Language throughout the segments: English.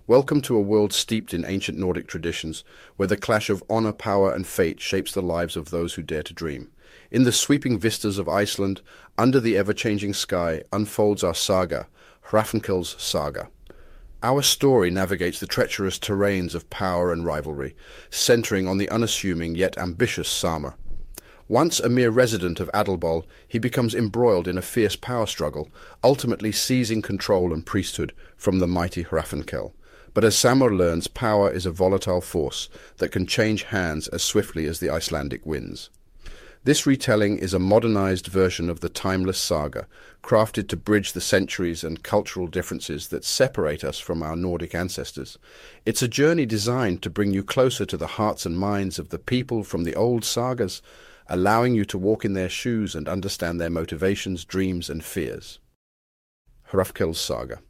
Welcome to a world steeped in ancient Nordic traditions, where the clash of honor, power, and fate shapes the lives of those who dare to dream. In the sweeping vistas of Iceland, under the ever-changing sky, unfolds our saga, Hrafnkell's Saga. Our story navigates the treacherous terrains of power and rivalry, centering on the unassuming yet ambitious Samur. Once a mere resident of Adalbol, he becomes embroiled in a fierce power struggle, ultimately seizing control and priesthood from the mighty Hrafnkell. But as Samur learns, power is a volatile force that can change hands as swiftly as the Icelandic winds. This retelling is a modernized version of the timeless saga, crafted to bridge the centuries and cultural differences that separate us from our Nordic ancestors. It's a journey designed to bring you closer to the hearts and minds of the people from the old sagas, allowing you to walk in their shoes and understand their motivations, dreams, and fears. Hrafnkell's Saga.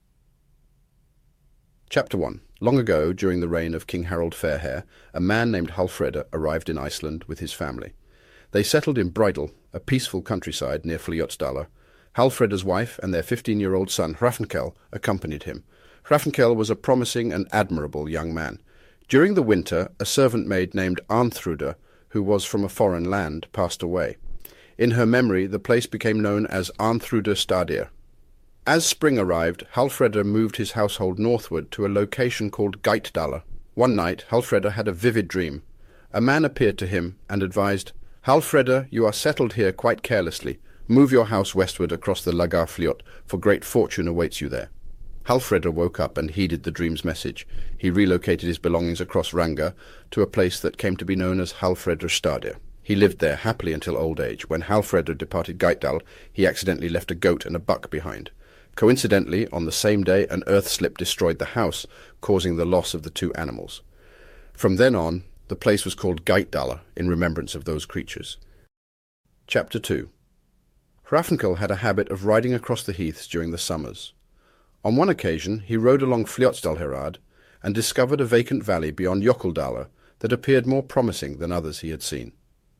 Chapter 1. Long ago, during the reign of King Harald Fairhair, a man named Hallfredr arrived in Iceland with his family. They settled in Bridal, a peaceful countryside near Fljótsdalur. Hallfredr's wife and their 15-year-old son Hrafnkell accompanied him. Hrafnkell was a promising and admirable young man. During the winter, a servant maid named Arnþrúður, who was from a foreign land, passed away. In her memory, the place became known as Arnþrúðarstaðir. As spring arrived, Hallfredr moved his household northward to a location called Geitdalur. One night, Hallfredr had a vivid dream. A man appeared to him and advised, "Hallfredr, you are settled here quite carelessly. Move your house westward across the Lagarfljót, for great fortune awaits you there." Hallfredr woke up and heeded the dream's message. He relocated his belongings across Ranga to a place that came to be known as Hallfreðrstaðir. He lived there happily until old age. When Hallfredr departed Geitdal, he accidentally left a goat and a buck behind. Coincidentally, on the same day, an earth slip destroyed the house, causing the loss of the two animals. From then on, the place was called Geitdalur in remembrance of those creatures. Chapter 2. Hrafnkell had a habit of riding across the heaths during the summers. On one occasion, he rode along Fljótsdalshérad and discovered a vacant valley beyond Jökuldalur that appeared more promising than others he had seen.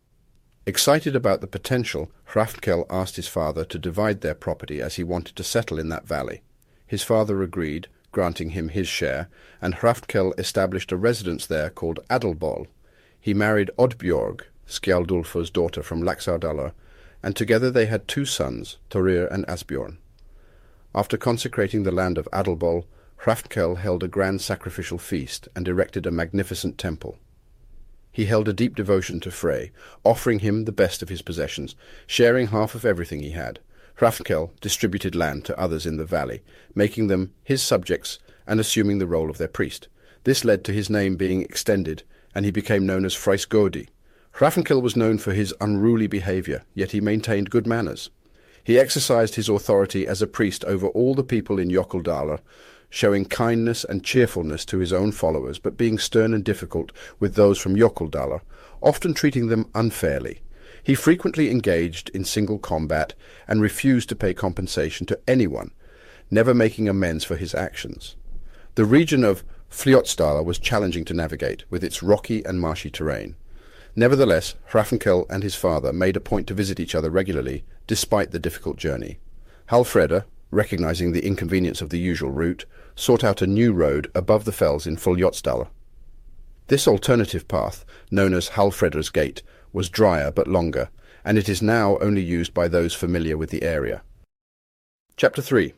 Excited about the potential, Hrafnkell asked his father to divide their property as he wanted to settle in that valley. His father agreed, granting him his share, and Hrafnkell established a residence there called Adalbol. He married Oddbjörg, Skjaldulfur's daughter from Laxardalur, and together they had two sons, Thorir and Asbjörn. After consecrating the land of Adalbol, Hrafnkell held a grand sacrificial feast and erected a magnificent temple. He held a deep devotion to Frey, offering him the best of his possessions, sharing half of everything he had. Hrafnkell distributed land to others in the valley, making them his subjects and assuming the role of their priest. This led to his name being extended, and he became known as Freysgodi. Hrafnkell was known for his unruly behavior, yet he maintained good manners. He exercised his authority as a priest over all the people in Jökuldalur, showing kindness and cheerfulness to his own followers, but being stern and difficult with those from Jökuldalur, often treating them unfairly. He frequently engaged in single combat and refused to pay compensation to anyone, never making amends for his actions. The region of Fljótsdalur was challenging to navigate, with its rocky and marshy terrain. Nevertheless, Hrafnkell and his father made a point to visit each other regularly, despite the difficult journey. Hallfredr, recognizing the inconvenience of the usual route, sought out a new road above the fells in Fljótsdalur. This alternative path, known as Hallfredr's Gate, was drier but longer, and it is now only used by those familiar with the area. Chapter 3.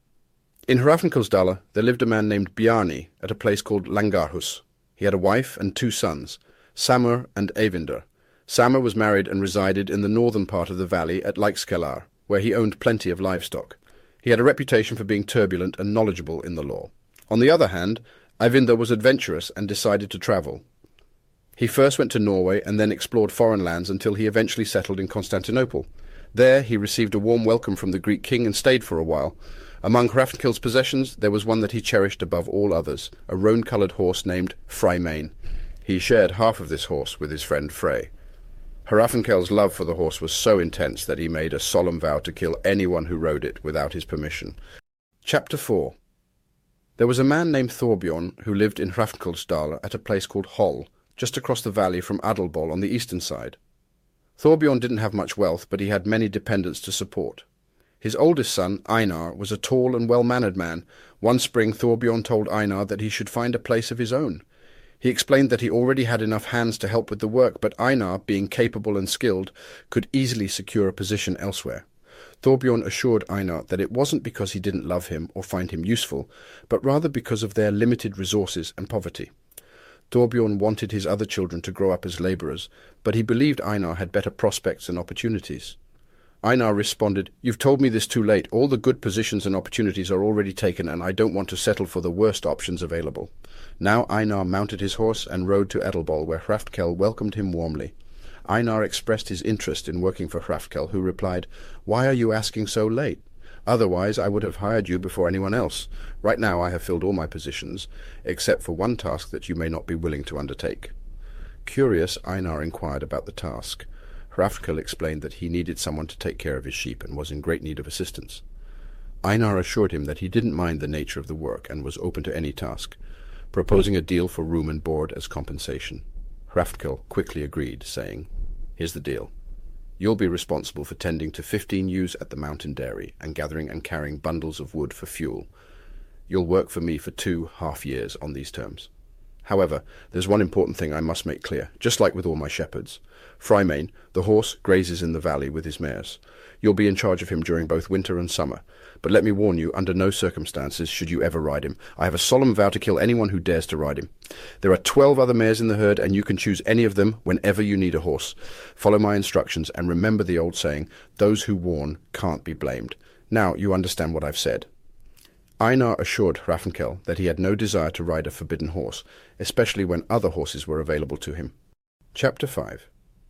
In Hrafnkelsdalur there lived a man named Bjarni at a place called Langarhus. He had a wife and two sons, Samur and Eyvindr. Samur was married and resided in the northern part of the valley at Leikskelar, where he owned plenty of livestock. He had a reputation for being turbulent and knowledgeable in the law. On the other hand, Eyvindr was adventurous and decided to travel. He first went to Norway and then explored foreign lands until he eventually settled in Constantinople. There he received a warm welcome from the Greek king and stayed for a while. Among Hrafnkell's possessions there was one that he cherished above all others, a roan-coloured horse named Freymein. He shared half of this horse with his friend Frey. Hrafnkell's love for the horse was so intense that he made a solemn vow to kill anyone who rode it without his permission. Chapter 4. There was a man named Thorbjorn who lived in Hrafnkelsdalur at a place called Hol, just across the valley from Adalbol on the eastern side. Thorbjorn didn't have much wealth, but he had many dependents to support. His oldest son, Einar, was a tall and well-mannered man. One spring Thorbjorn told Einar that he should find a place of his own. He explained that he already had enough hands to help with the work, but Einar, being capable and skilled, could easily secure a position elsewhere. Thorbjorn assured Einar that it wasn't because he didn't love him or find him useful, but rather because of their limited resources and poverty. Thorbjorn wanted his other children to grow up as labourers, but he believed Einar had better prospects and opportunities. Einar responded, "You've told me this too late. All the good positions and opportunities are already taken, and I don't want to settle for the worst options available." Now Einar mounted his horse and rode to Edelbol, where Hraftkel welcomed him warmly. Einar expressed his interest in working for Hraftkel, who replied, "Why are you asking so late? Otherwise I would have hired you before anyone else. Right now I have filled all my positions, except for one task that you may not be willing to undertake." Curious, Einar inquired about the task. Hraftkel explained that he needed someone to take care of his sheep and was in great need of assistance. Einar assured him that he didn't mind the nature of the work and was open to any task, proposing a deal for room and board as compensation. Hraftkel quickly agreed, saying, "Here's the deal. You'll be responsible for tending to 15 ewes at the mountain dairy and gathering and carrying bundles of wood for fuel. You'll work for me for 2 half-years on these terms. However, there's one important thing I must make clear, just like with all my shepherds. Frymane, the horse, grazes in the valley with his mares. You'll be in charge of him during both winter and summer. But let me warn you, under no circumstances should you ever ride him. I have a solemn vow to kill anyone who dares to ride him. There are 12 other mares in the herd, and you can choose any of them whenever you need a horse. Follow my instructions, and remember the old saying, those who warn can't be blamed. Now you understand what I've said." Einar assured Hrafnkel that he had no desire to ride a forbidden horse, especially when other horses were available to him. Chapter 5.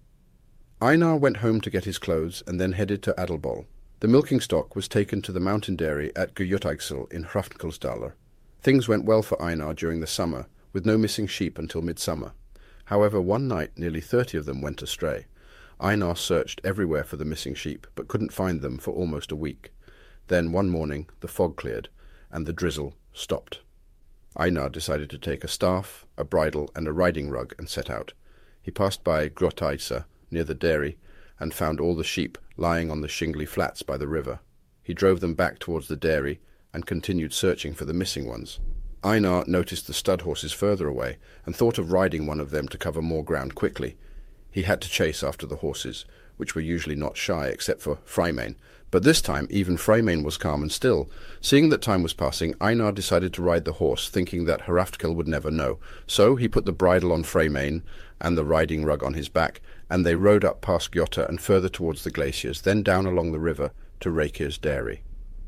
Einar went home to get his clothes and then headed to Adelbol. The milking stock was taken to the mountain dairy at Gudjotagsel in Hrafnkelsdaler. Things went well for Einar during the summer, with no missing sheep until midsummer. However, one night nearly 30 of them went astray. Einar searched everywhere for the missing sheep, but couldn't find them for almost a week. Then one morning the fog cleared, and the drizzle stopped. Einar decided to take a staff, a bridle, and a riding rug and set out. He passed by Grotaisa, near the dairy, and found all the sheep lying on the shingly flats by the river. He drove them back towards the dairy and continued searching for the missing ones. Einar noticed the stud horses further away and thought of riding one of them to cover more ground quickly. He had to chase after the horses, which were usually not shy except for Frymane, but this time even Frymane was calm and still. Seeing that time was passing, Einar decided to ride the horse, thinking that Hrafnkel would never know. So he put the bridle on Frymane and the riding rug on his back, and they rode up past Gjotta and further towards the glaciers, then down along the river to Reykir's dairy.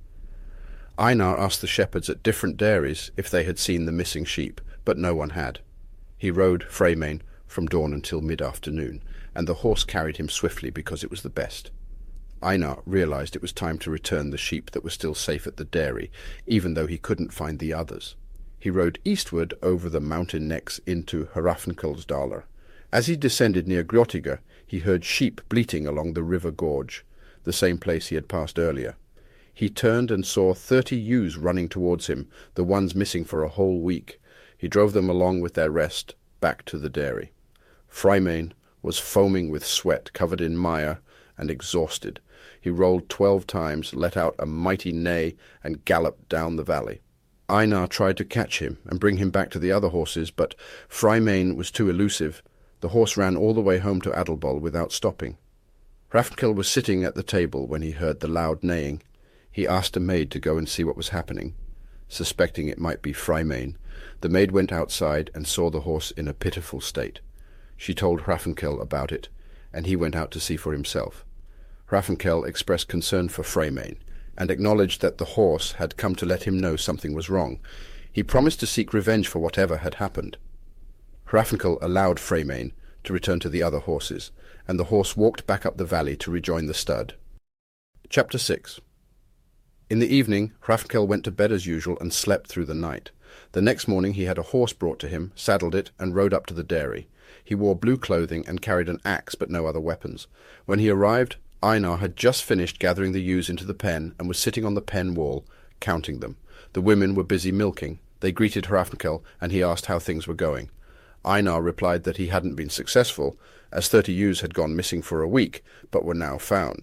Einar asked the shepherds at different dairies if they had seen the missing sheep, but no one had. He rode Frymane from dawn until mid-afternoon, and the horse carried him swiftly because it was the best. Einar realized it was time to return the sheep that were still safe at the dairy, even though he couldn't find the others. He rode eastward over the mountain necks into Hrafnkelsdaler. As he descended near Grjotiga, he heard sheep bleating along the river gorge, the same place he had passed earlier. He turned and saw 30 ewes running towards him, the ones missing for a whole week. He drove them along with their rest back to the dairy. Frymane was foaming with sweat, covered in mire, and exhausted. He rolled 12 times, let out a mighty neigh, and galloped down the valley. Einar tried to catch him and bring him back to the other horses, but Frymane was too elusive. The horse ran all the way home to Adelbol without stopping. Hrafnkel was sitting at the table when he heard the loud neighing. He asked a maid to go and see what was happening. Suspecting it might be Frymane, the maid went outside and saw the horse in a pitiful state. She told Hrafnkel about it, and he went out to see for himself. Hrafnkel expressed concern for Frymane, and acknowledged that the horse had come to let him know something was wrong. He promised to seek revenge for whatever had happened. Hrafnkel allowed Frymane to return to the other horses, and the horse walked back up the valley to rejoin the stud. Chapter 6. In the evening, Hrafnkel went to bed as usual and slept through the night. The next morning he had a horse brought to him, saddled it, and rode up to the dairy. He wore blue clothing and carried an axe but no other weapons. When he arrived, Einar had just finished gathering the ewes into the pen and was sitting on the pen wall, counting them. The women were busy milking. They greeted Hrafnkel, and he asked how things were going. Einar replied that he hadn't been successful, as 30 ewes had gone missing for a week, but were now found.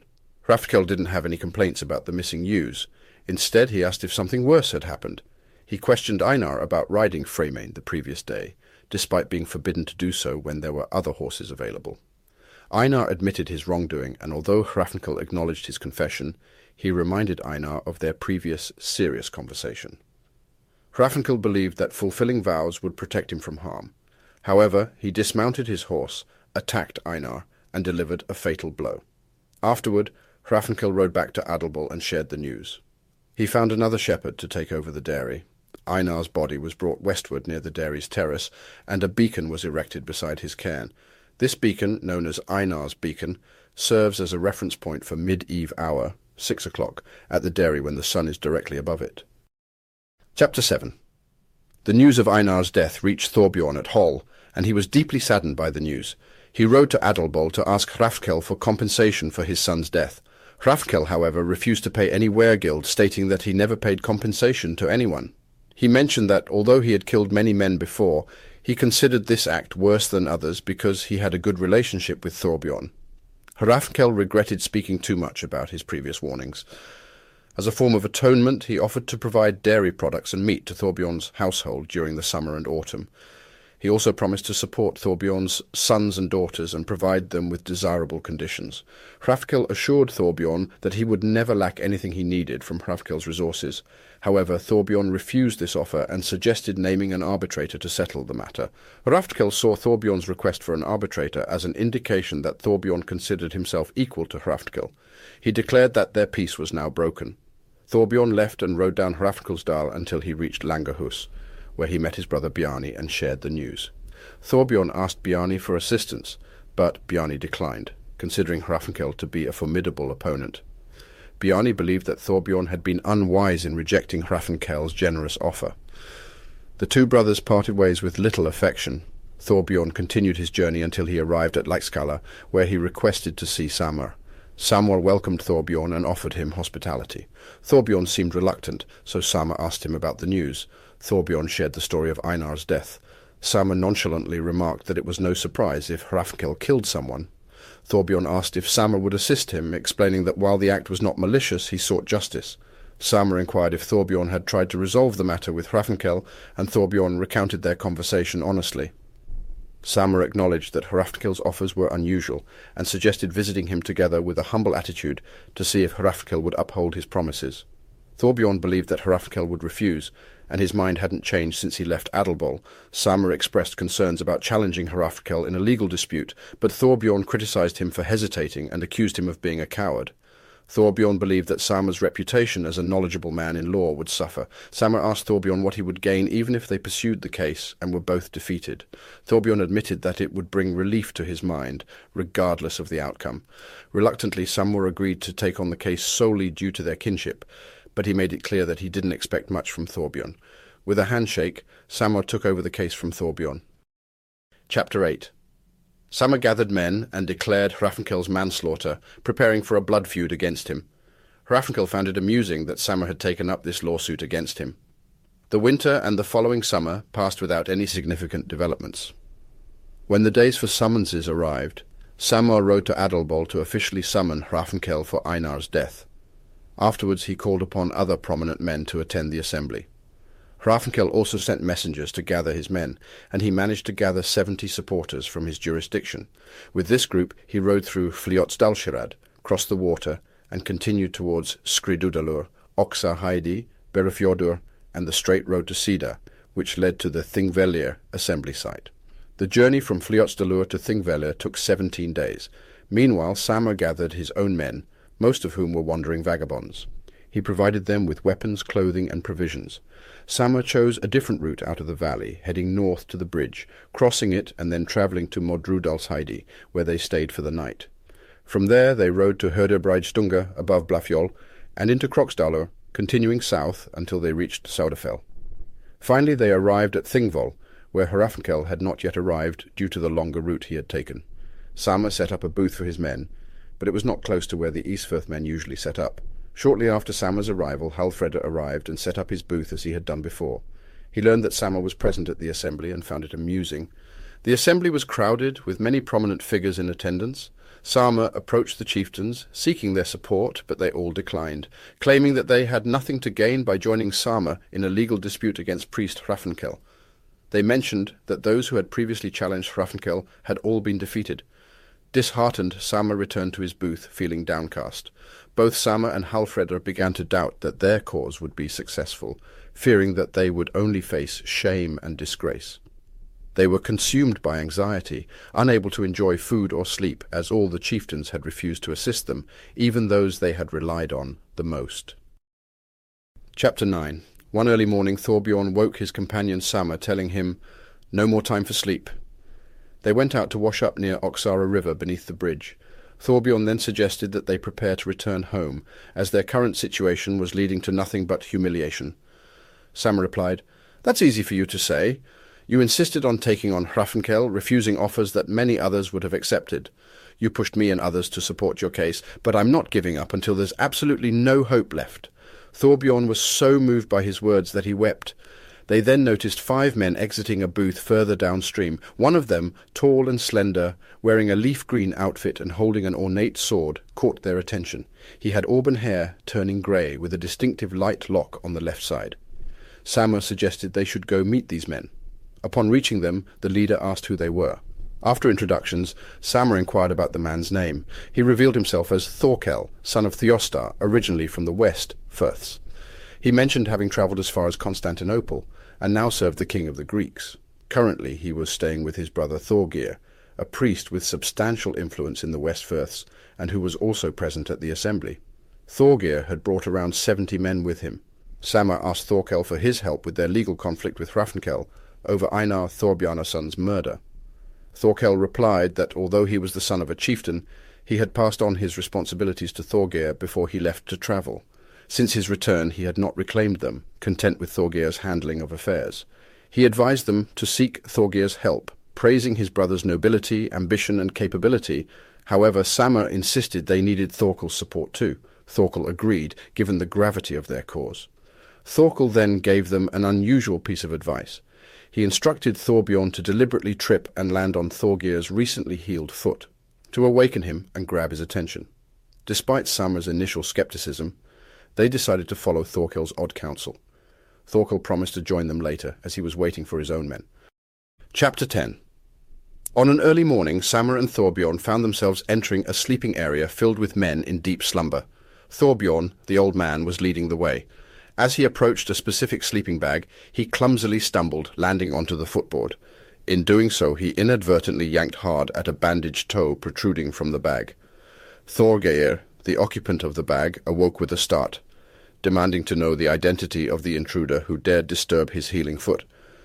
Hrafnkel didn't have any complaints about the missing ewes. Instead, he asked if something worse had happened. He questioned Einar about riding Freymane the previous day, despite being forbidden to do so when there were other horses available. Einar admitted his wrongdoing, and although Hrafnkel acknowledged his confession, he reminded Einar of their previous serious conversation. Hrafnkel believed that fulfilling vows would protect him from harm. However, he dismounted his horse, attacked Einar, and delivered a fatal blow. Afterward, Hrafnkel rode back to Adalbol and shared the news. He found another shepherd to take over the dairy. Einar's body was brought westward near the dairy's terrace, and a beacon was erected beside his cairn. This beacon, known as Einar's beacon, serves as a reference point for mid-eve hour, 6 o'clock, at the dairy when the sun is directly above it. Chapter 7. The news of Einar's death reached Thorbjorn at Hol, and he was deeply saddened by the news. He rode to Adalbol to ask Hrafnkel for compensation for his son's death. Hrafnkel, however, refused to pay any weregild, stating that he never paid compensation to anyone. He mentioned that, although he had killed many men before, he considered this act worse than others because he had a good relationship with Thorbjorn. Hrafnkel regretted speaking too much about his previous warnings. As a form of atonement, he offered to provide dairy products and meat to Thorbjorn's household during the summer and autumn. He also promised to support Thorbjorn's sons and daughters and provide them with desirable conditions. Hrafnkel assured Thorbjorn that he would never lack anything he needed from Hrafnkel's resources. However, Thorbjorn refused this offer and suggested naming an arbitrator to settle the matter. Hrafnkel saw Thorbjorn's request for an arbitrator as an indication that Thorbjorn considered himself equal to Hrafnkel. He declared that their peace was now broken. Thorbjorn left and rode down Hrafnkelsdal until he reached Langerhus, where he met his brother Bjarni and shared the news. Thorbjorn asked Bjarni for assistance, but Bjarni declined, considering Hrafnkel to be a formidable opponent. Bjarni believed that Thorbjorn had been unwise in rejecting Hrafnkel's generous offer. The two brothers parted ways with little affection. Thorbjorn continued his journey until he arrived at Leikskala, where he requested to see Samur. Samur welcomed Thorbjorn and offered him hospitality. Thorbjorn seemed reluctant, so Samur asked him about the news. Thorbjorn shared the story of Einar's death. Samur nonchalantly remarked that it was no surprise if Hrafnkel killed someone. Thorbjorn asked if Samur would assist him, explaining that while the act was not malicious, he sought justice. Samur inquired if Thorbjorn had tried to resolve the matter with Hrafnkel, and Thorbjorn recounted their conversation honestly. Samur acknowledged that Hrafnkel's offers were unusual, and suggested visiting him together with a humble attitude to see if Hrafnkel would uphold his promises. Thorbjorn believed that Hrafnkel would refuse, and his mind hadn't changed since he left Adalbol. Samur expressed concerns about challenging Hrafnkel in a legal dispute, but Thorbjorn criticized him for hesitating and accused him of being a coward. Thorbjorn believed that Samur's reputation as a knowledgeable man in law would suffer. Samur asked Thorbjorn what he would gain even if they pursued the case and were both defeated. Thorbjorn admitted that it would bring relief to his mind, regardless of the outcome. Reluctantly, Samur agreed to take on the case solely due to their kinship, but he made it clear that he didn't expect much from Thorbjorn. With a handshake, Samur took over the case from Thorbjorn. Chapter 8. Samur gathered men and declared Hrafnkel's manslaughter, preparing for a blood feud against him. Hrafnkel found it amusing that Samur had taken up this lawsuit against him. The winter and the following summer passed without any significant developments. When the days for summonses arrived, Samur rode to Adalbol to officially summon Hrafnkel for Einar's death. Afterwards he called upon other prominent men to attend the assembly. Hrafnkel also sent messengers to gather his men, and he managed to gather 70 supporters from his jurisdiction. With this group he rode through Fljótsdalshérad, crossed the water, and continued towards Skriðudalur, Oxarheidi, Berufjordur, and the straight road to Sida, which led to the Thingvellir assembly site. The journey from Fljótsdalur to Thingvellir took 17 days. Meanwhile, Samur gathered his own men, most of whom were wandering vagabonds. He provided them with weapons, clothing, and provisions. Samur chose a different route out of the valley, heading north to the bridge, crossing it and then travelling to Modrudalsheidi, where they stayed for the night. From there they rode to Hörðubreiðstunga above Blafjol, and into Kroksdalur, continuing south until they reached Saudafell. Finally they arrived at Thingvoll, where Hrafnkel had not yet arrived due to the longer route he had taken. Samur set up a booth for his men, but it was not close to where the Ísfirth men usually set up. Shortly after Samur's arrival, Hallfredr arrived and set up his booth as he had done before. He learned that Samur was present at the assembly and found it amusing. The assembly was crowded, with many prominent figures in attendance. Sama approached the chieftains, seeking their support, but they all declined, claiming that they had nothing to gain by joining Sama in a legal dispute against priest Hrafnkel. They mentioned that those who had previously challenged Hrafnkel had all been defeated. Disheartened, Sama returned to his booth, feeling downcast. Both Sama and Hallfredr began to doubt that their cause would be successful, fearing that they would only face shame and disgrace. They were consumed by anxiety, unable to enjoy food or sleep, as all the chieftains had refused to assist them, even those they had relied on the most. Chapter 9. One early morning Thorbjorn woke his companion Sama, telling him, "No more time for sleep." They went out to wash up near Oxara River beneath the bridge. Thorbjorn then suggested that they prepare to return home, as their current situation was leading to nothing but humiliation. Sama replied, "That's easy for you to say. You insisted on taking on Hrafnkel, refusing offers that many others would have accepted. You pushed me and others to support your case, but I'm not giving up until there's absolutely no hope left." Thorbjorn was so moved by his words that he wept. They then noticed 5 men exiting a booth further downstream, one of them, tall and slender, wearing a leaf-green outfit and holding an ornate sword, caught their attention. He had auburn hair turning grey, with a distinctive light lock on the left side. Sama suggested they should go meet these men. Upon reaching them, the leader asked who they were. After introductions, Sama inquired about the man's name. He revealed himself as Thorkel, son of Thiostar, originally from the West Firths. He mentioned having travelled as far as Constantinople, and now served the king of the Greeks. Currently he was staying with his brother Thorgeir, a priest with substantial influence in the West Firths, and who was also present at the assembly. Thorgeir had brought around 70 men with him. Sama asked Thorkel for his help with their legal conflict with Hrafnkel over Einar Thorbjarnarsson's murder. Thorkel replied that although he was the son of a chieftain, he had passed on his responsibilities to Thorgeir before he left to travel. Since his return he had not reclaimed them, content with Thorgeir's handling of affairs. He advised them to seek Thorgeir's help, praising his brother's nobility, ambition and capability. However, Sama insisted they needed Thorkel's support too. Thorkel agreed, given the gravity of their cause. Thorkel then gave them an unusual piece of advice. He instructed Thorbjorn to deliberately trip and land on Thorgeir's recently healed foot, to awaken him and grab his attention. Despite Sama's initial skepticism, they decided to follow Thorkel's odd counsel. Thorkel promised to join them later, as he was waiting for his own men. Chapter 10. On an early morning, Sama and Thorbjorn found themselves entering a sleeping area filled with men in deep slumber. Thorbjorn, the old man, was leading the way. As he approached a specific sleeping bag, he clumsily stumbled, landing onto the footboard. In doing so, he inadvertently yanked hard at a bandaged toe protruding from the bag. Thorgeir, the occupant of the bag, awoke with a start, demanding to know the identity of the intruder who dared disturb his healing foot.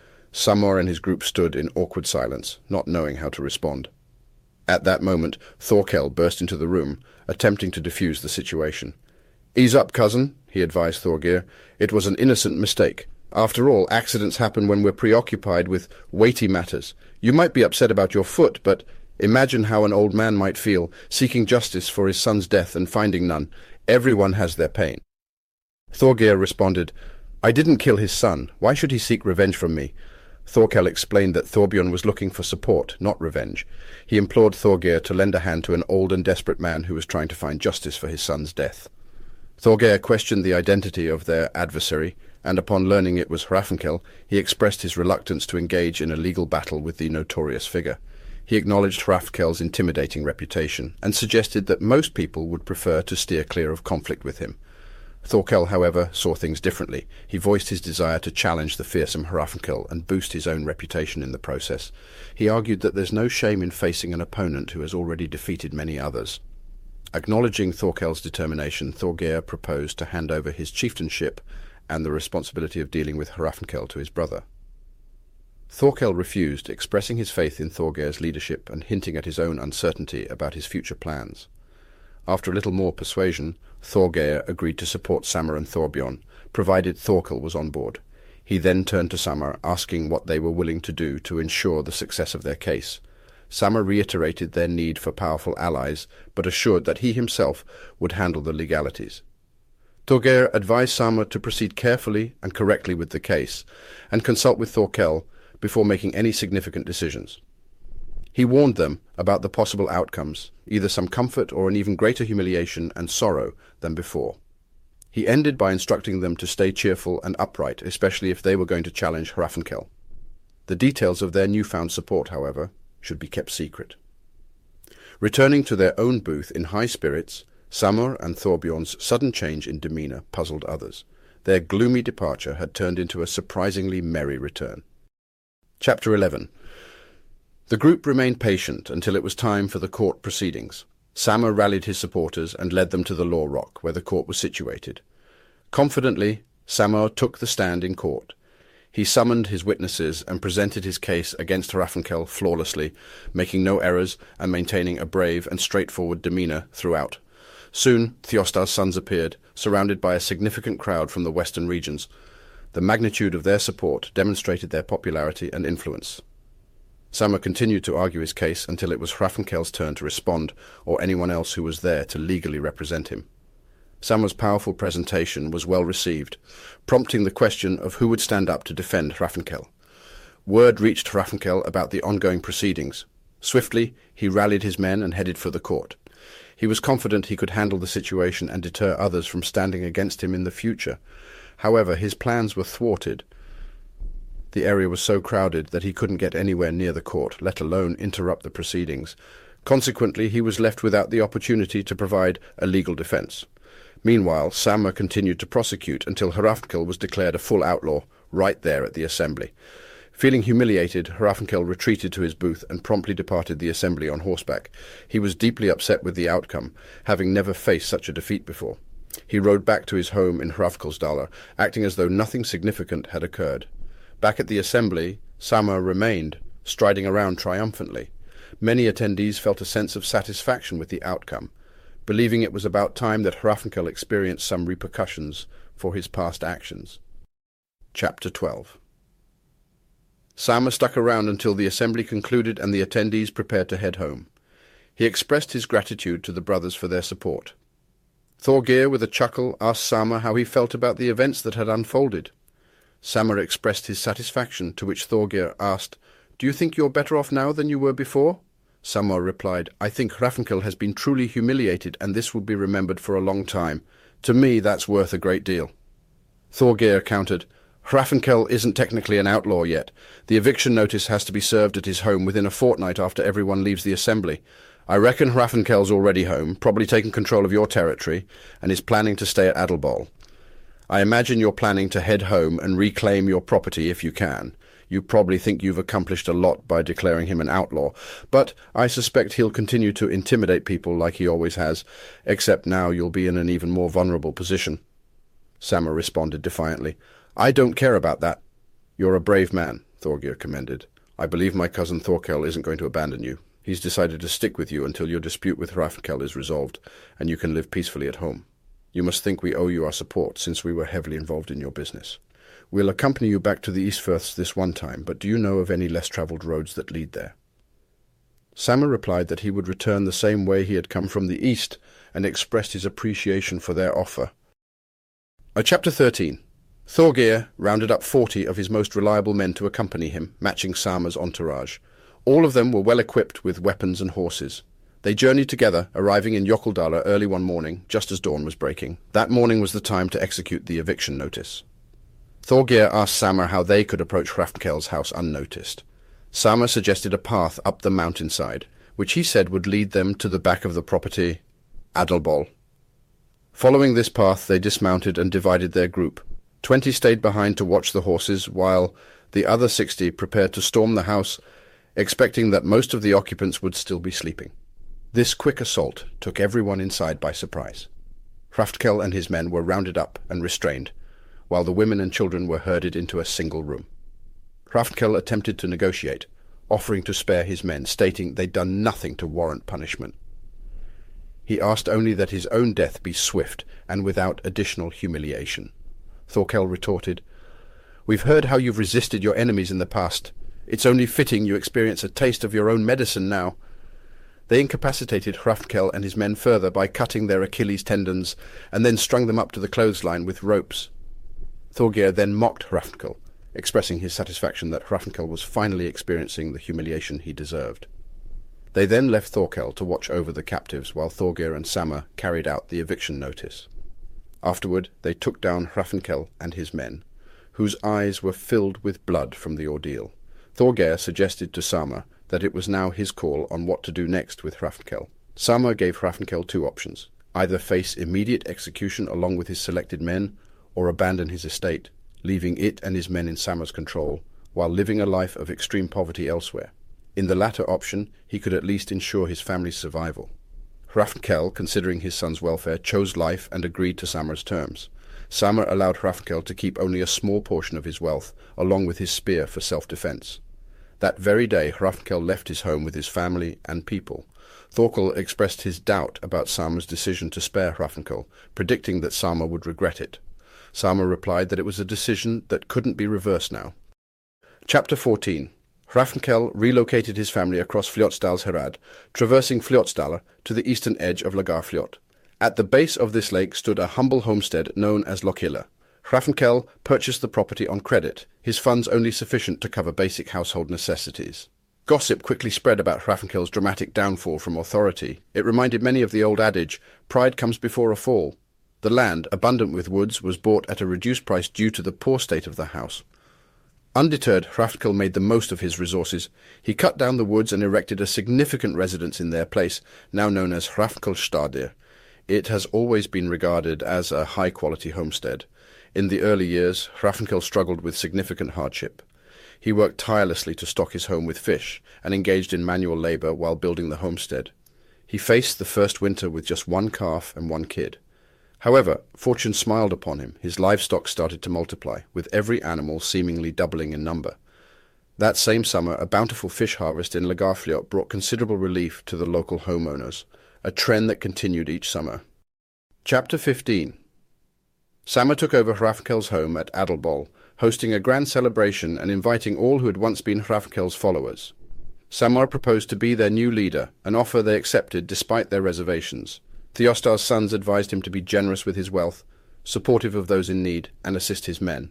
Samor and his group stood in awkward silence, not knowing how to respond. At that moment, Thorkel burst into the room, attempting to defuse the situation. "Ease up, cousin," he advised Thorgeir. "It was an innocent mistake. After all, accidents happen when we're preoccupied with weighty matters. You might be upset about your foot, but imagine how an old man might feel, seeking justice for his son's death and finding none. Everyone has their pain." Thorgeir responded, "I didn't kill his son. Why should he seek revenge from me?" Thorkel explained that Thorbjorn was looking for support, not revenge. He implored Thorgeir to lend a hand to an old and desperate man who was trying to find justice for his son's death. Thorgeir questioned the identity of their adversary, and upon learning it was Hrafnkel, he expressed his reluctance to engage in a legal battle with the notorious figure. He acknowledged Hrafnkel's intimidating reputation, and suggested that most people would prefer to steer clear of conflict with him. Thorkel, however, saw things differently. He voiced his desire to challenge the fearsome Hrafnkel and boost his own reputation in the process. He argued that there's no shame in facing an opponent who has already defeated many others. Acknowledging Thorkel's determination, Thorgeir proposed to hand over his chieftainship and the responsibility of dealing with Hrafnkel to his brother. Thorkel refused, expressing his faith in Thorgeir's leadership and hinting at his own uncertainty about his future plans. After a little more persuasion, Thorgeir agreed to support Sama and Thorbjorn, provided Thorkel was on board. He then turned to Sama, asking what they were willing to do to ensure the success of their case. Sama reiterated their need for powerful allies, but assured that he himself would handle the legalities. Thorgeir advised Sama to proceed carefully and correctly with the case, and consult with Thorkel before making any significant decisions. He warned them about the possible outcomes, either some comfort or an even greater humiliation and sorrow than before. He ended by instructing them to stay cheerful and upright, especially if they were going to challenge Hrafnkel. The details of their newfound support, however, should be kept secret. Returning to their own booth in high spirits, Samur and Thorbjorn's sudden change in demeanour puzzled others. Their gloomy departure had turned into a surprisingly merry return. Chapter 11. The group remained patient until it was time for the court proceedings. Samur rallied his supporters and led them to the Law Rock, where the court was situated. Confidently, Samur took the stand in court. He summoned his witnesses and presented his case against Hrafnkel flawlessly, making no errors and maintaining a brave and straightforward demeanour throughout. Soon, Thjostar's sons appeared, surrounded by a significant crowd from the western regions. The magnitude of their support demonstrated their popularity and influence. Samur continued to argue his case until it was Hrafnkel's turn to respond, or anyone else who was there to legally represent him. Samur's powerful presentation was well received, prompting the question of who would stand up to defend Hrafnkel. Word reached Hrafnkel about the ongoing proceedings. Swiftly, he rallied his men and headed for the court. He was confident he could handle the situation and deter others from standing against him in the future. However, his plans were thwarted. The area was so crowded that he couldn't get anywhere near the court, let alone interrupt the proceedings. Consequently, he was left without the opportunity to provide a legal defence. Meanwhile, Samur continued to prosecute until Hrafnkel was declared a full outlaw, right there at the assembly. Feeling humiliated, Hrafnkel retreated to his booth and promptly departed the assembly on horseback. He was deeply upset with the outcome, having never faced such a defeat before. He rode back to his home in Hrafnkelsdalr, acting as though nothing significant had occurred. Back at the assembly, Samur remained, striding around triumphantly. Many attendees felt a sense of satisfaction with the outcome, believing it was about time that Hrafnkel experienced some repercussions for his past actions. Chapter 12. Samur stuck around until the assembly concluded and the attendees prepared to head home. He expressed his gratitude to the brothers for their support. Thorgeir, with a chuckle, asked Samur how he felt about the events that had unfolded. Samur expressed his satisfaction, to which Thorgeir asked, "Do you think you're better off now than you were before?" Samur replied, "I think Hrafnkel has been truly humiliated, and this will be remembered for a long time. To me, that's worth a great deal." Thorgeir countered, "Hrafnkel isn't technically an outlaw yet. The eviction notice has to be served at his home within a fortnight after everyone leaves the assembly. I reckon Hrafnkel's already home, probably taken control of your territory, and is planning to stay at Adalbol. I imagine you're planning to head home and reclaim your property if you can. You probably think you've accomplished a lot by declaring him an outlaw, but I suspect he'll continue to intimidate people like he always has, except now you'll be in an even more vulnerable position." Samur responded defiantly, "I don't care about that." "You're a brave man," Thorgeir commended. "I believe my cousin Thorkel isn't going to abandon you. He's decided to stick with you until your dispute with Hrafnkel is resolved, and you can live peacefully at home. You must think we owe you our support, since we were heavily involved in your business. We'll accompany you back to the Eastfirths this one time, but do you know of any less-travelled roads that lead there?" Samur replied that he would return the same way he had come from the east, and expressed his appreciation for their offer. Chapter 13. Thorgeir rounded up 40 of his most reliable men to accompany him, matching Samur's entourage. All of them were well equipped with weapons and horses. They journeyed together, arriving in Jökuldalr early one morning, just as dawn was breaking. That morning was the time to execute the eviction notice. Thorgeir asked Samur how they could approach Hrafnkel's house unnoticed. Samur suggested a path up the mountainside, which he said would lead them to the back of the property, Adalbol. Following this path, they dismounted and divided their group. 20 stayed behind to watch the horses, while the other 60 prepared to storm the house, expecting that most of the occupants would still be sleeping. This quick assault took everyone inside by surprise. Hrafnkel and his men were rounded up and restrained, while the women and children were herded into a single room. Hrafnkel attempted to negotiate, offering to spare his men, stating they'd done nothing to warrant punishment. He asked only that his own death be swift and without additional humiliation. Thorkel retorted, "We've heard how you've resisted your enemies in the past. It's only fitting you experience a taste of your own medicine now." They incapacitated Hrafnkel and his men further by cutting their Achilles tendons and then strung them up to the clothesline with ropes. Thorgeir then mocked Hrafnkel, expressing his satisfaction that Hrafnkel was finally experiencing the humiliation he deserved. They then left Thorkel to watch over the captives while Thorgeir and Samur carried out the eviction notice. Afterward, they took down Hrafnkel and his men, whose eyes were filled with blood from the ordeal. Thorgeir suggested to Samur that it was now his call on what to do next with Hrafnkel. Samur gave Hrafnkel two options: either face immediate execution along with his selected men, or abandon his estate, leaving it and his men in Samur's control, while living a life of extreme poverty elsewhere. In the latter option, he could at least ensure his family's survival. Hrafnkel, considering his son's welfare, chose life and agreed to Samur's terms. Samur allowed Hrafnkel to keep only a small portion of his wealth, along with his spear for self-defense. That very day, Hrafnkel left his home with his family and people. Thorkel expressed his doubt about Samur's decision to spare Hrafnkel, predicting that Samur would regret it. Samur replied that it was a decision that couldn't be reversed now. Chapter 14. Hrafnkel relocated his family across Fljotsdalsherad, traversing Fljotsdalr to the eastern edge of Lagarfljot. At the base of this lake stood a humble homestead known as Lokhilla. Hrafnkel purchased the property on credit, his funds only sufficient to cover basic household necessities. Gossip quickly spread about Hrafnkel's dramatic downfall from authority. It reminded many of the old adage, "Pride comes before a fall." The land, abundant with woods, was bought at a reduced price due to the poor state of the house. Undeterred, Hrafnkel made the most of his resources. He cut down the woods and erected a significant residence in their place, now known as Hrafnkelstadir. It has always been regarded as a high-quality homestead. In the early years, Hrafnkel struggled with significant hardship. He worked tirelessly to stock his home with fish and engaged in manual labor while building the homestead. He faced the first winter with just one calf and one kid. However, fortune smiled upon him. His livestock started to multiply, with every animal seemingly doubling in number. That same summer, a bountiful fish harvest in Lagarfljot brought considerable relief to the local homeowners, a trend that continued each summer. Chapter 15. Samur took over Hrafnkel's home at Adelbol, hosting a grand celebration and inviting all who had once been Hrafnkel's followers. Samur proposed to be their new leader, an offer they accepted despite their reservations. Thiostar's sons advised him to be generous with his wealth, supportive of those in need, and assist his men.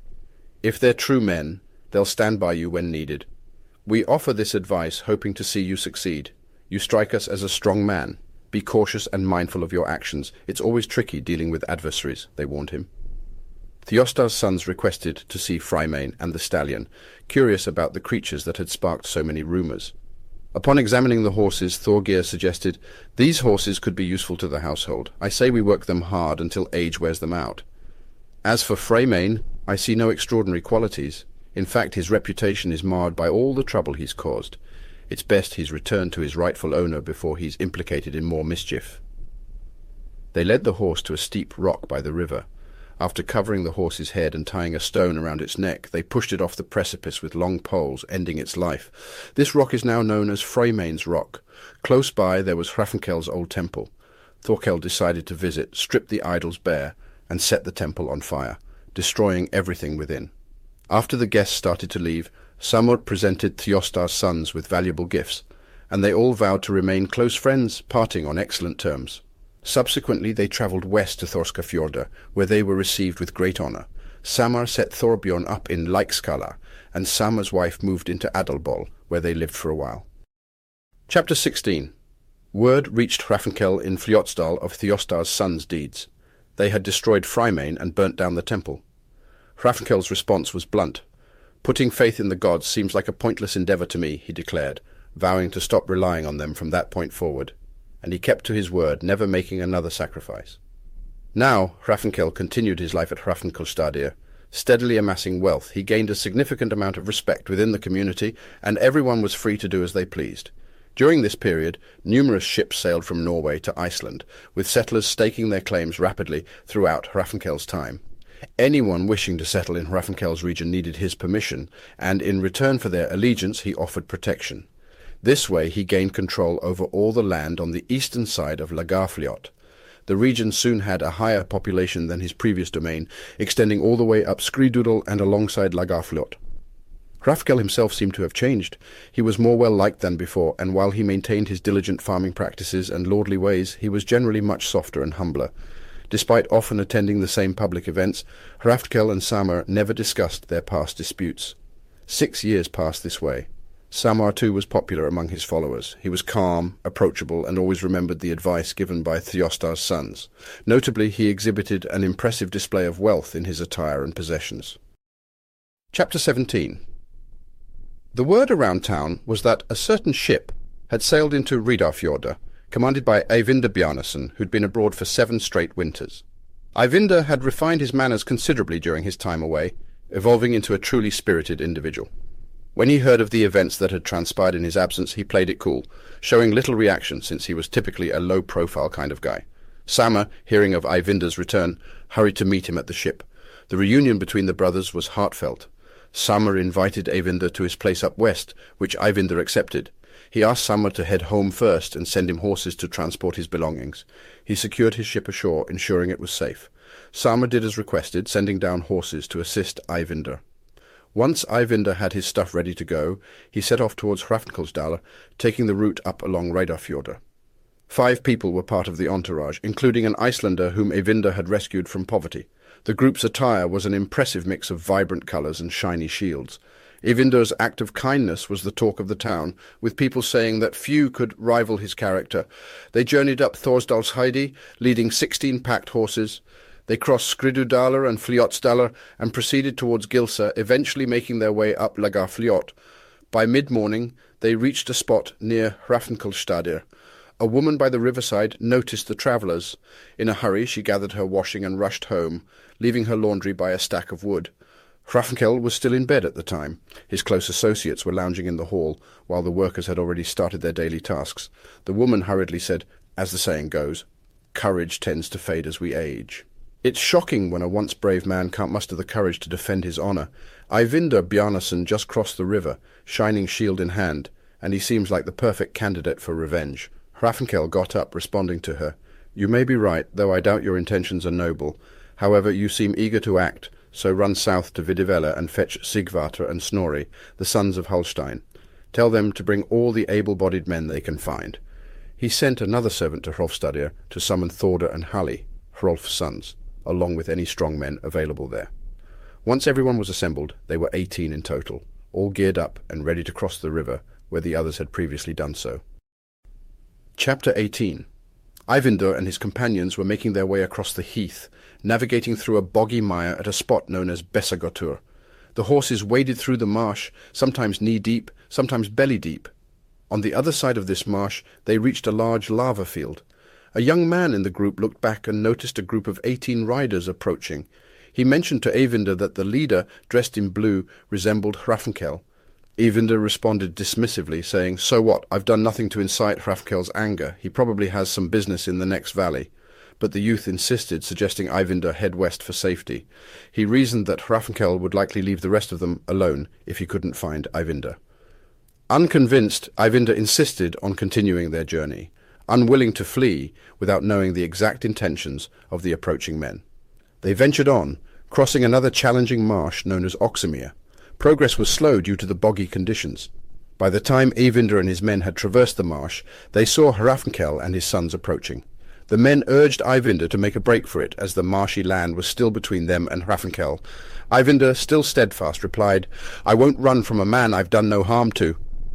"If they're true men, they'll stand by you when needed. We offer this advice hoping to see you succeed. You strike us as a strong man. Be cautious and mindful of your actions. It's always tricky dealing with adversaries," they warned him. Thiostar's sons requested to see Frymane and the stallion, curious about the creatures that had sparked so many rumors. Upon examining the horses, Thorgeir suggested, "These horses could be useful to the household. I say we work them hard until age wears them out. As for Frymane, I see no extraordinary qualities. In fact, his reputation is marred by all the trouble he's caused. It's best he's returned to his rightful owner before he's implicated in more mischief." They led the horse to a steep rock by the river. After covering the horse's head and tying a stone around its neck, they pushed it off the precipice with long poles, ending its life. This rock is now known as Freymane's Rock. Close by there was Hrafnkel's old temple. Thorkel decided to visit, strip the idols bare, and set the temple on fire, destroying everything within. After the guests started to leave, Samur presented Thiostar's sons with valuable gifts, and they all vowed to remain close friends, parting on excellent terms. Subsequently, they travelled west to Thorskafjordur, where they were received with great honour. Samur set Thorbjorn up in Leikskala, and Samur's wife moved into Adelbol, where they lived for a while. Chapter 16. Word reached Hrafnkel in Fljotsdal of Thiostar's sons' deeds. They had destroyed Frymane and burnt down the temple. Hrafnkel's response was blunt. "Putting faith in the gods seems like a pointless endeavour to me," he declared, vowing to stop relying on them from that point forward. And he kept to his word, never making another sacrifice. Now Hrafnkel continued his life at Hrafnkelstadir. Steadily amassing wealth, he gained a significant amount of respect within the community, and everyone was free to do as they pleased. During this period, numerous ships sailed from Norway to Iceland, with settlers staking their claims rapidly throughout Hrafnkel's time. Anyone wishing to settle in Hrafnkel's region needed his permission, and in return for their allegiance he offered protection. This way he gained control over all the land on the eastern side of Lagarfljot. The region soon had a higher population than his previous domain, extending all the way up Skridudal and alongside Lagarfljot. Hrafnkel himself seemed to have changed. He was more well-liked than before, and while he maintained his diligent farming practices and lordly ways, he was generally much softer and humbler. Despite often attending the same public events, Hrafnkel and Samur never discussed their past disputes. 6 years passed this way. Samar too was popular among his followers. He was calm, approachable, and always remembered the advice given by Theostar's sons. Notably, he exhibited an impressive display of wealth in his attire and possessions. Chapter 17. The word around town was that a certain ship had sailed into Ridarfjordur, commanded by Eyvindr Bjarnason, who'd been abroad for 7 straight winters. Eyvindr had refined his manners considerably during his time away, evolving into a truly spirited individual. When he heard of the events that had transpired in his absence, he played it cool, showing little reaction since he was typically a low-profile kind of guy. Samar, hearing of Eyvindr's return, hurried to meet him at the ship. The reunion between the brothers was heartfelt. Samar invited Eyvindr to his place up west, which Eyvindr accepted. He asked Samar to head home first and send him horses to transport his belongings. He secured his ship ashore, ensuring it was safe. Samar did as requested, sending down horses to assist Eyvindr. Once Eyvindr had his stuff ready to go, he set off towards Hrafnkelsdalr, taking the route up along Ridarfjordur. 5 people were part of the entourage, including an Icelander whom Eyvindr had rescued from poverty. The group's attire was an impressive mix of vibrant colours and shiny shields. Eyvindr's act of kindness was the talk of the town, with people saying that few could rival his character. They journeyed up Thorsdalsheidi, leading 16 packed horses. They crossed Skridudalr and Fljótsdalr and proceeded towards Gilsa, eventually making their way up Lagarfljót. By mid-morning, they reached a spot near Hrafnkelsstadir. A woman by the riverside noticed the travellers. In a hurry, she gathered her washing and rushed home, leaving her laundry by a stack of wood. Hrafnkel was still in bed at the time. His close associates were lounging in the hall, while the workers had already started their daily tasks. The woman hurriedly said, as the saying goes, "Courage tends to fade as we age." It's shocking when a once brave man can't muster the courage to defend his honour. Eyvindr Bjarnason just crossed the river, shining shield in hand, and he seems like the perfect candidate for revenge. Hrafnkel got up, responding to her. "You may be right, though I doubt your intentions are noble. However, you seem eager to act, so run south to Vidivella and fetch Sigvatr and Snorri, the sons of Hulstein. Tell them to bring all the able-bodied men they can find." He sent another servant to Hrolfstadir to summon Thorda and Halli, Hrolf's sons, along with any strong men available there. Once everyone was assembled, they were 18 in total, all geared up and ready to cross the river where the others had previously done so. Chapter 18. Eyvindr and his companions were making their way across the heath, navigating through a boggy mire at a spot known as Bessagotur. The horses waded through the marsh, sometimes knee-deep, sometimes belly-deep. On the other side of this marsh they reached a large lava field. A young man in the group looked back and noticed a group of 18 riders approaching. He mentioned to Eyvindr that the leader, dressed in blue, resembled Hrafnkel. Eyvindr responded dismissively, saying, "So what? I've done nothing to incite Hrafnkel's anger. He probably has some business in the next valley." But the youth insisted, suggesting Eyvindr head west for safety. He reasoned that Hrafnkel would likely leave the rest of them alone if he couldn't find Eyvindr. Unconvinced, Eyvindr insisted on continuing their journey, unwilling to flee without knowing the exact intentions of the approaching men. They ventured on, crossing another challenging marsh known as Oxemere. Progress was slow due to the boggy conditions. By the time Eyvindr and his men had traversed the marsh, they saw Hrafnkel and his sons approaching. The men urged Eyvindr to make a break for it, as the marshy land was still between them and Hrafnkel. Eyvindr, still steadfast, replied, "I won't run from a man I've done no harm to."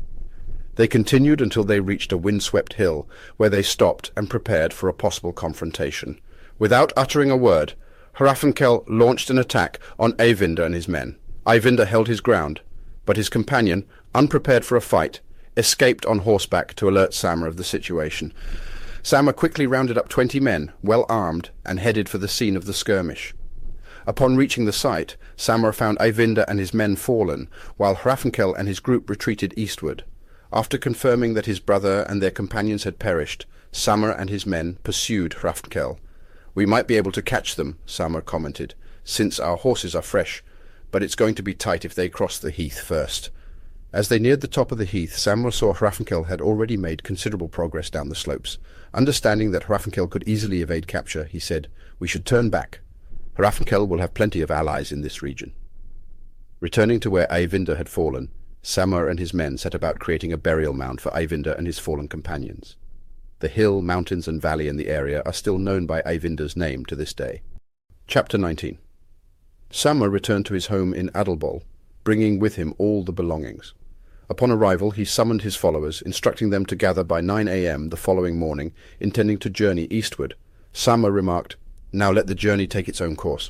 They continued until they reached a windswept hill, where they stopped and prepared for a possible confrontation. Without uttering a word, Hrafnkel launched an attack on Eyvindr and his men. Eyvindr held his ground, but his companion, unprepared for a fight, escaped on horseback to alert Samar of the situation. Samar quickly rounded up 20 men, well armed, and headed for the scene of the skirmish. Upon reaching the site, Samar found Eyvindr and his men fallen, while Hrafnkel and his group retreated eastward. After confirming that his brother and their companions had perished, Samar and his men pursued Hrafnkel. "We might be able to catch them," Samar commented, "since our horses are fresh, but it's going to be tight if they cross the heath first." As they neared the top of the heath, Samar saw Hrafnkel had already made considerable progress down the slopes. Understanding that Hrafnkel could easily evade capture, he said, "We should turn back. Hrafnkel will have plenty of allies in this region." Returning to where Eyvindr had fallen, Samar and his men set about creating a burial mound for Eyvindr and his fallen companions. The hill, mountains and valley in the area are still known by Eyvindr's name to this day. Chapter 19. Samar returned to his home in Adalbol, bringing with him all the belongings. Upon arrival, he summoned his followers, instructing them to gather by 9 a.m. the following morning, intending to journey eastward. Samur remarked, "Now let the journey take its own course."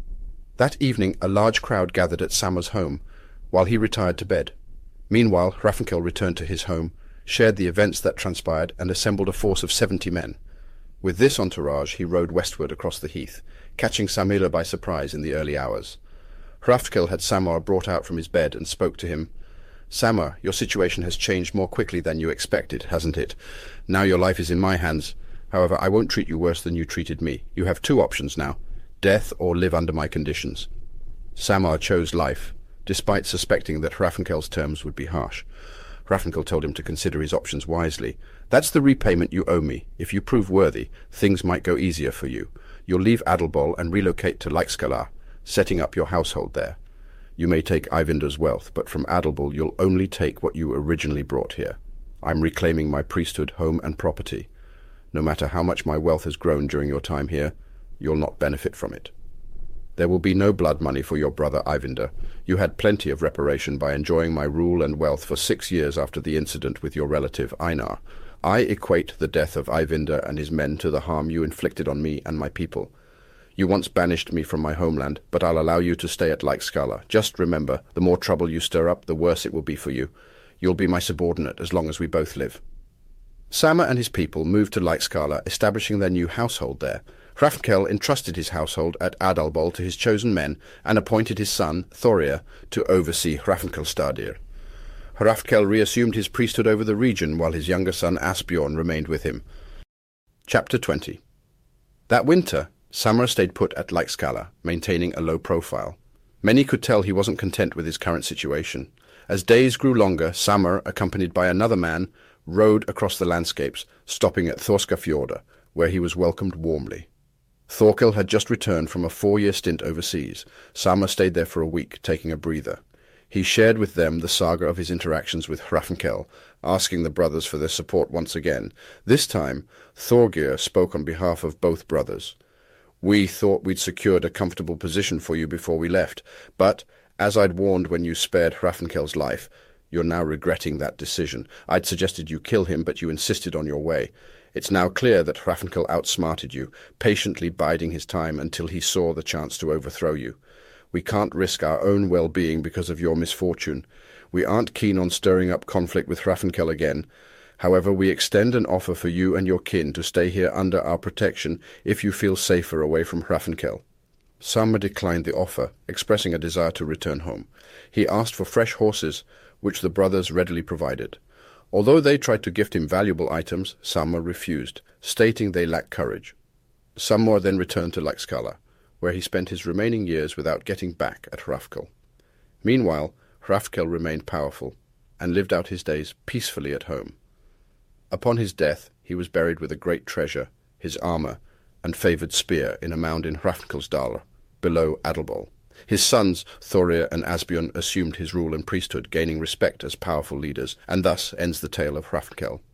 That evening a large crowd gathered at Samur's home, while he retired to bed. Meanwhile, Hrafnkel returned to his home, shared the events that transpired, and assembled a force of 70 men. With this entourage he rode westward across the heath, catching Samira by surprise in the early hours. Hrafnkel had Samur brought out from his bed and spoke to him. "Samur, your situation has changed more quickly than you expected, hasn't it? Now your life is in my hands. However, I won't treat you worse than you treated me. You have two options now: death or live under my conditions." Samur chose life, despite suspecting that Hrafnkel's terms would be harsh. Hrafnkel told him to consider his options wisely. "That's the repayment you owe me. If you prove worthy, things might go easier for you. You'll leave Adalbol and relocate to Leikskalar, setting up your household there. You may take Eyvindar's wealth, but from Adalbol you'll only take what you originally brought here. I'm reclaiming my priesthood, home and property. No matter how much my wealth has grown during your time here, you'll not benefit from it. There will be no blood money for your brother Eyvindar. You had plenty of reparation by enjoying my rule and wealth for 6 years after the incident with your relative Einar. I equate the death of Eyvindar and his men to the harm you inflicted on me and my people. You once banished me from my homeland, but I'll allow you to stay at Leikskalar. Just remember, the more trouble you stir up, the worse it will be for you. You'll be my subordinate as long as we both live." Samur and his people moved to Leikskalar, establishing their new household there. Hrafnkel entrusted his household at Adalbol to his chosen men and appointed his son, Thorir, to oversee Hrafnkelstadir. Hrafnkel reassumed his priesthood over the region, while his younger son Asbjorn remained with him. Chapter 20. That winter, Samur stayed put at Leikskalar, maintaining a low profile. Many could tell he wasn't content with his current situation. As days grew longer, Samur, accompanied by another man, rode across the landscapes, stopping at Thorskafjorda, where he was welcomed warmly. Thorkel had just returned from a 4-year stint overseas. Samur stayed there for a week, taking a breather. He shared with them the saga of his interactions with Hrafnkel, asking the brothers for their support once again. This time, Thorgir spoke on behalf of both brothers. "We thought we'd secured a comfortable position for you before we left, but, as I'd warned when you spared Hrafnkel's life, you're now regretting that decision. I'd suggested you kill him, but you insisted on your way. It's now clear that Hrafnkel outsmarted you, patiently biding his time until he saw the chance to overthrow you. We can't risk our own well-being because of your misfortune. We aren't keen on stirring up conflict with Hrafnkel again. However, we extend an offer for you and your kin to stay here under our protection if you feel safer away from Hrafnkel." Samur declined the offer, expressing a desire to return home. He asked for fresh horses, which the brothers readily provided. Although they tried to gift him valuable items, Samur refused, stating they lacked courage. Samur then returned to Leikskalar, where he spent his remaining years without getting back at Hrafnkel. Meanwhile, Hrafnkel remained powerful, and lived out his days peacefully at home. Upon his death, he was buried with a great treasure, his armour, and favoured spear in a mound in Hrafnkelsdal, below Adalbol. His sons, Thorir and Asbjorn, assumed his rule and priesthood, gaining respect as powerful leaders, and thus ends the tale of Hrafnkel.